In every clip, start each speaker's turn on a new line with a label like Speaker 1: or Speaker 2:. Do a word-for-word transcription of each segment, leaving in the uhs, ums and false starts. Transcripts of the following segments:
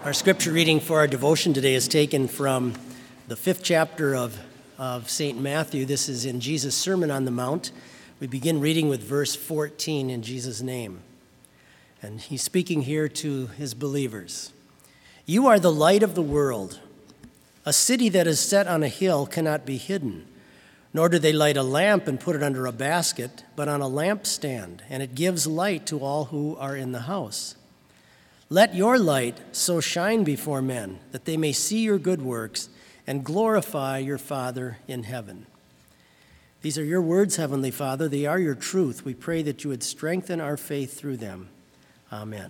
Speaker 1: Our scripture reading for our devotion today is taken from the fifth chapter of, of Saint Matthew. This is in Jesus' Sermon on the Mount. We begin reading with verse fourteen in Jesus' name. And he's speaking here to his believers. You are the light of the world. A city that is set on a hill cannot be hidden, nor do they light a lamp and put it under a basket, but on a lampstand, and it gives light to all who are in the house. Let your light so shine before men that they may see your good works and glorify your Father in heaven. These are your words, Heavenly Father. They are your truth. We pray that you would strengthen our faith through them. Amen.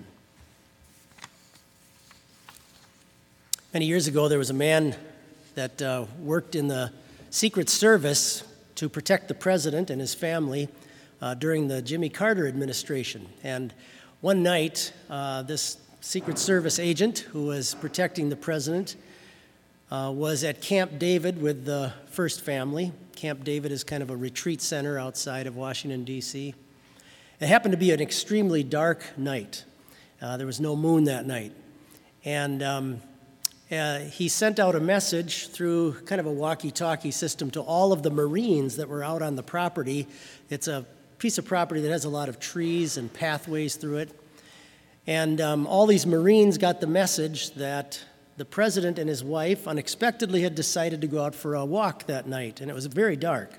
Speaker 1: Many years ago, there was a man that uh, worked in the Secret Service to protect the president and his family uh, during the Jimmy Carter administration. And one night, uh, this Secret Service agent who was protecting the president uh, was at Camp David with the First Family. Camp David is kind of a retreat center outside of Washington, D C It happened to be an extremely dark night. Uh, there was no moon that night. And um, uh, he sent out a message through kind of a walkie-talkie system to all of the Marines that were out on the property. It's a piece of property that has a lot of trees and pathways through it. And um, all these Marines got the message that the president and his wife unexpectedly had decided to go out for a walk that night, and it was very dark.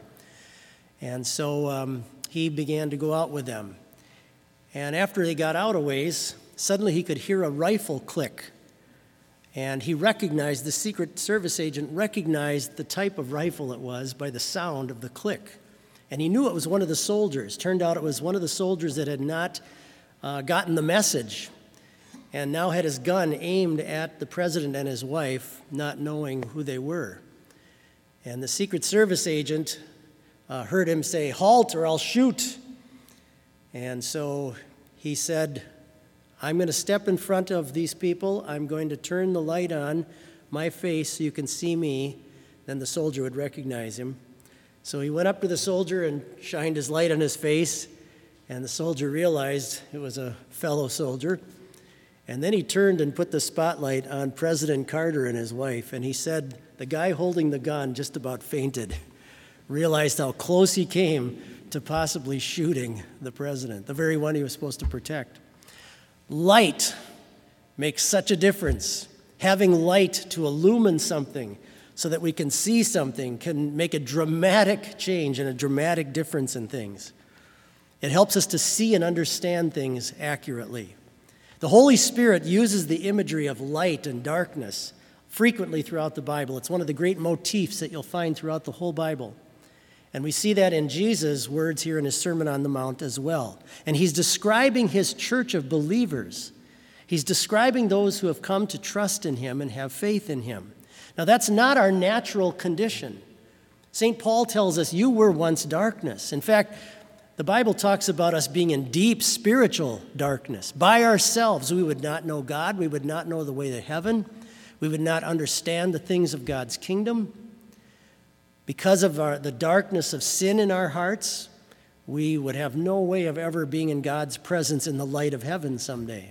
Speaker 1: And so um, he began to go out with them. And after they got out a ways, suddenly he could hear a rifle click. And he recognized, the Secret Service agent recognized the type of rifle it was by the sound of the click. And he knew it was one of the soldiers. Turned out it was one of the soldiers that had not uh, gotten the message and now had his gun aimed at the president and his wife, not knowing who they were. And the Secret Service agent uh, heard him say, "Halt or I'll shoot." And so he said, "I'm going to step in front of these people. I'm going to turn the light on my face so you can see me." Then the soldier would recognize him. So he went up to the soldier and shined his light on his face, and the soldier realized it was a fellow soldier. And then he turned and put the spotlight on President Carter and his wife, and he said the guy holding the gun just about fainted, realized how close he came to possibly shooting the president, the very one he was supposed to protect. Light makes such a difference. Having light to illumine something so that we can see something can make a dramatic change and a dramatic difference in things. It helps us to see and understand things accurately. The Holy Spirit uses the imagery of light and darkness frequently throughout the Bible. It's one of the great motifs that you'll find throughout the whole Bible. And we see that in Jesus' words here in his Sermon on the Mount as well. And he's describing his church of believers. He's describing those who have come to trust in him and have faith in him. Now, that's not our natural condition. Saint Paul tells us, you were once darkness. In fact, the Bible talks about us being in deep spiritual darkness. By ourselves, we would not know God. We would not know the way to heaven. We would not understand the things of God's kingdom. Because of our, the darkness of sin in our hearts, we would have no way of ever being in God's presence in the light of heaven someday.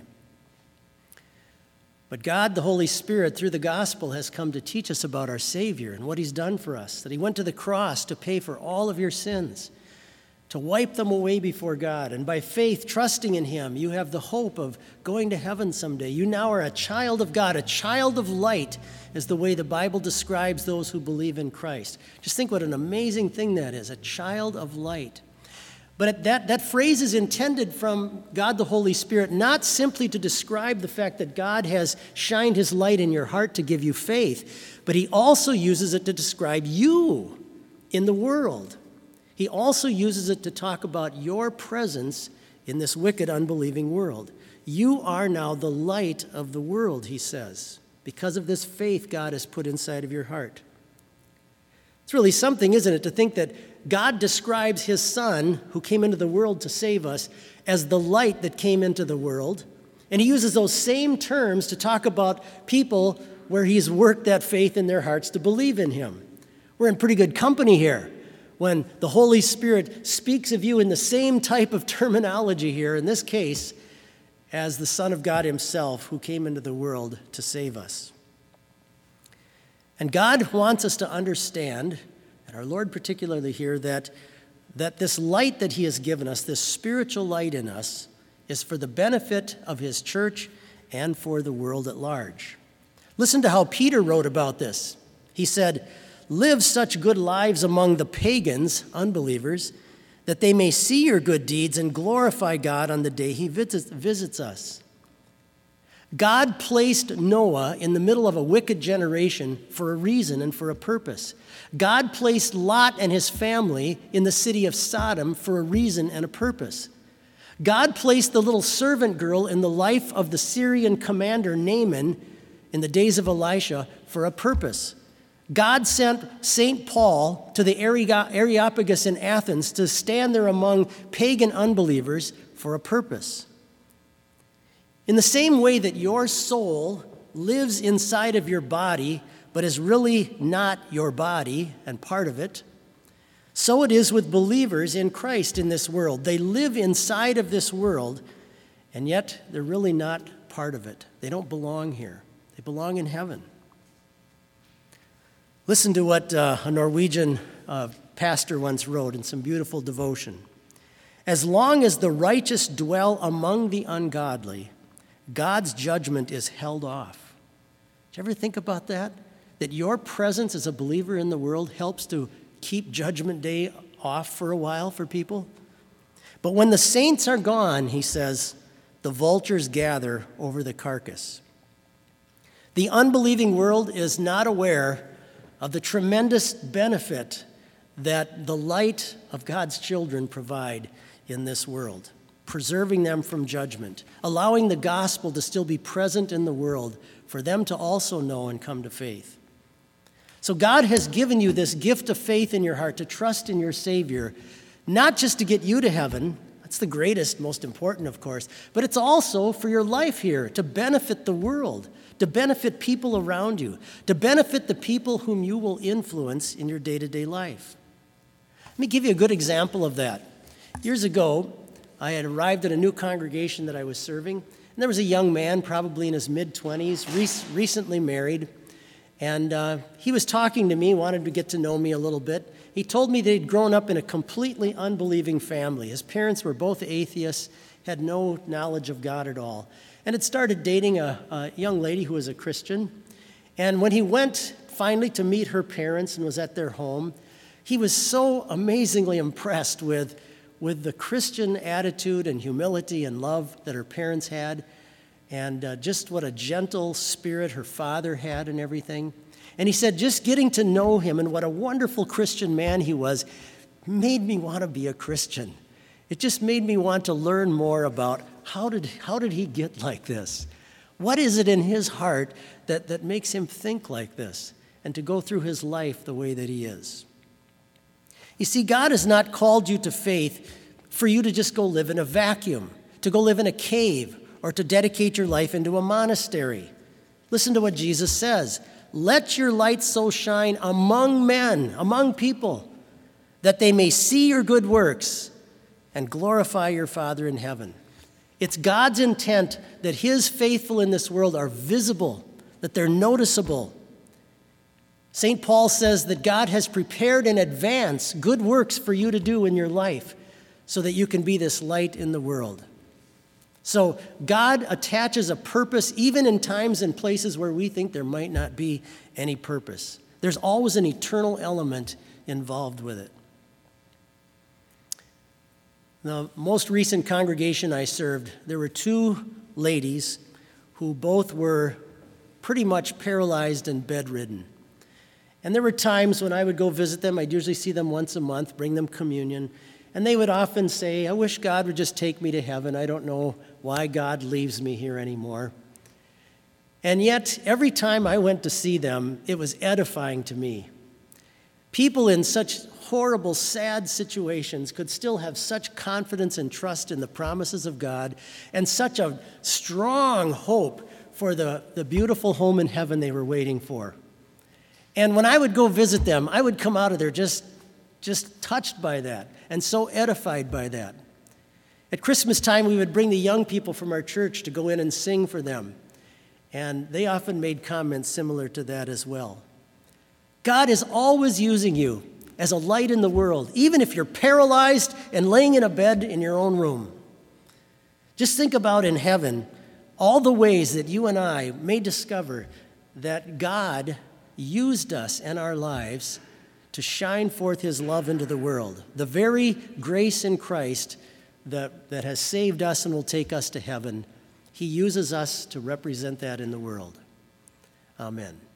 Speaker 1: But God, the Holy Spirit, through the gospel, has come to teach us about our Savior and what he's done for us, that he went to the cross to pay for all of your sins, to wipe them away before God. And by faith, trusting in him, you have the hope of going to heaven someday. You now are a child of God. A child of light is the way the Bible describes those who believe in Christ. Just think what an amazing thing that is, a child of light. But that, that phrase is intended from God the Holy Spirit not simply to describe the fact that God has shined his light in your heart to give you faith, but he also uses it to describe you in the world. He also uses it to talk about your presence in this wicked, unbelieving world. You are now the light of the world, he says, because of this faith God has put inside of your heart. It's really something, isn't it, to think that God describes his Son, who came into the world to save us, as the light that came into the world. And he uses those same terms to talk about people where he's worked that faith in their hearts to believe in him. We're in pretty good company here when the Holy Spirit speaks of you in the same type of terminology here, in this case, as the Son of God himself who came into the world to save us. And God wants us to understand, and our Lord particularly here, that, that this light that he has given us, this spiritual light in us, is for the benefit of his church and for the world at large. Listen to how Peter wrote about this. He said, "Live such good lives among the pagans," unbelievers, "that they may see your good deeds and glorify God on the day he visits, visits us." God placed Noah in the middle of a wicked generation for a reason and for a purpose. God placed Lot and his family in the city of Sodom for a reason and a purpose. God placed the little servant girl in the life of the Syrian commander Naaman in the days of Elisha for a purpose. God sent Saint Paul to the Areopagus in Athens to stand there among pagan unbelievers for a purpose. In the same way that your soul lives inside of your body, but is really not your body and part of it, so it is with believers in Christ in this world. They live inside of this world, and yet they're really not part of it. They don't belong here. They belong in heaven. Listen to what uh, a Norwegian uh, pastor once wrote in some beautiful devotion. "As long as the righteous dwell among the ungodly, God's judgment is held off." Did you ever think about that? That your presence as a believer in the world helps to keep Judgment Day off for a while for people? But when the saints are gone, he says, the vultures gather over the carcass. The unbelieving world is not aware of the tremendous benefit that the light of God's children provide in this world, preserving them from judgment, allowing the gospel to still be present in the world for them to also know and come to faith. So God has given you this gift of faith in your heart to trust in your Savior, not just to get you to heaven. That's the greatest, most important, of course, but it's also for your life here, to benefit the world, to benefit people around you, to benefit the people whom you will influence in your day-to-day life. Let me give you a good example of that. Years ago, I had arrived at a new congregation that I was serving, and there was a young man, probably in his mid-twenties, rec- recently married, and uh, he was talking to me, wanted to get to know me a little bit. He told me that he'd grown up in a completely unbelieving family. His parents were both atheists, had no knowledge of God at all, and had started dating a, a young lady who was a Christian. And when he went finally to meet her parents and was at their home, he was so amazingly impressed with with the Christian attitude and humility and love that her parents had, and uh, just what a gentle spirit her father had and everything. And he said just getting to know him and what a wonderful Christian man he was made me want to be a Christian. It just made me want to learn more about how did, how did he get like this? What is it in his heart that, that makes him think like this and to go through his life the way that he is? You see, God has not called you to faith for you to just go live in a vacuum, to go live in a cave, or to dedicate your life into a monastery. Listen to what Jesus says. "Let your light so shine among men," among people, "that they may see your good works and glorify your Father in heaven." It's God's intent that his faithful in this world are visible, that they're noticeable. Saint Paul says that God has prepared in advance good works for you to do in your life so that you can be this light in the world. So God attaches a purpose even in times and places where we think there might not be any purpose. There's always an eternal element involved with it. The most recent congregation I served, there were two ladies who both were pretty much paralyzed and bedridden. And there were times when I would go visit them. I'd usually see them once a month, bring them communion. And they would often say, "I wish God would just take me to heaven. I don't know why God leaves me here anymore." And yet, every time I went to see them, it was edifying to me. People in such horrible, sad situations could still have such confidence and trust in the promises of God and such a strong hope for the, the beautiful home in heaven they were waiting for. And when I would go visit them, I would come out of there just, just touched by that and so edified by that. At Christmas time, we would bring the young people from our church to go in and sing for them. And they often made comments similar to that as well. God is always using you as a light in the world, even if you're paralyzed and laying in a bed in your own room. Just think about in heaven all the ways that you and I may discover that God used us and our lives to shine forth his love into the world. The very grace in Christ that, that has saved us and will take us to heaven, he uses us to represent that in the world. Amen.